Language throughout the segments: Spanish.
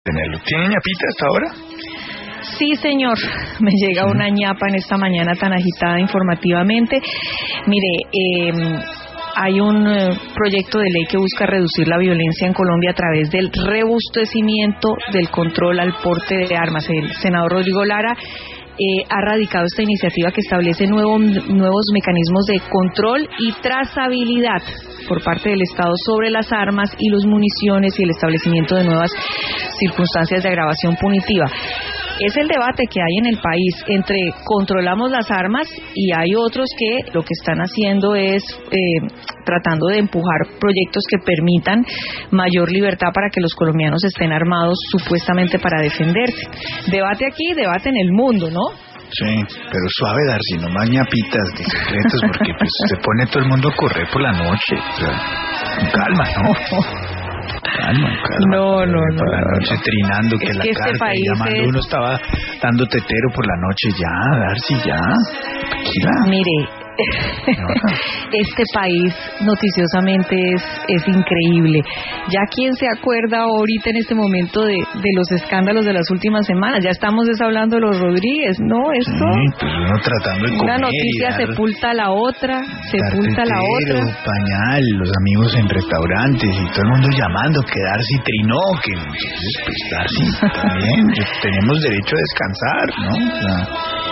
¿Tiene ñapita hasta ahora? Sí, señor. Me llega una ñapa en esta mañana tan agitada informativamente. Mire, hay un proyecto de ley que busca reducir la violencia en Colombia a través del robustecimiento del control al porte de armas. El senador Rodrigo Lara ha radicado esta iniciativa que establece nuevos mecanismos de control y trazabilidad por parte del Estado sobre las armas y los municiones y el establecimiento de nuevas circunstancias de agravación punitiva. Es el debate que hay en el país entre controlamos las armas y hay otros que lo que están haciendo es tratando de empujar proyectos que permitan mayor libertad para que los colombianos estén armados supuestamente para defenderse. Debate aquí, debate en el mundo, ¿no? Sí, pero suave, Darcy, no más ñapitas de secretos, porque pues se pone todo el mundo a correr por la noche. O sea, con calma, ¿no? Calma. No. Por la noche trinando, que la carta y llamando. Uno estaba dando tetero por la noche. Ya, Darcy, ya. Tranquila. Mire, este país noticiosamente es increíble. Ya quién se acuerda ahorita en este momento de los escándalos de las últimas semanas. Ya estamos hablando de los Rodríguez, ¿no? Esto. Sí, pues uno tratando de una comer noticia sepulta a la otra, pañal, los amigos en restaurantes y todo el mundo llamando que Darcy trinó, que entonces pues Darcy también tenemos derecho a descansar, ¿no?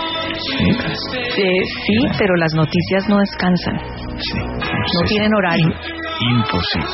Sí, pero las noticias no descansan. Sí, no tienen horario. Imposible.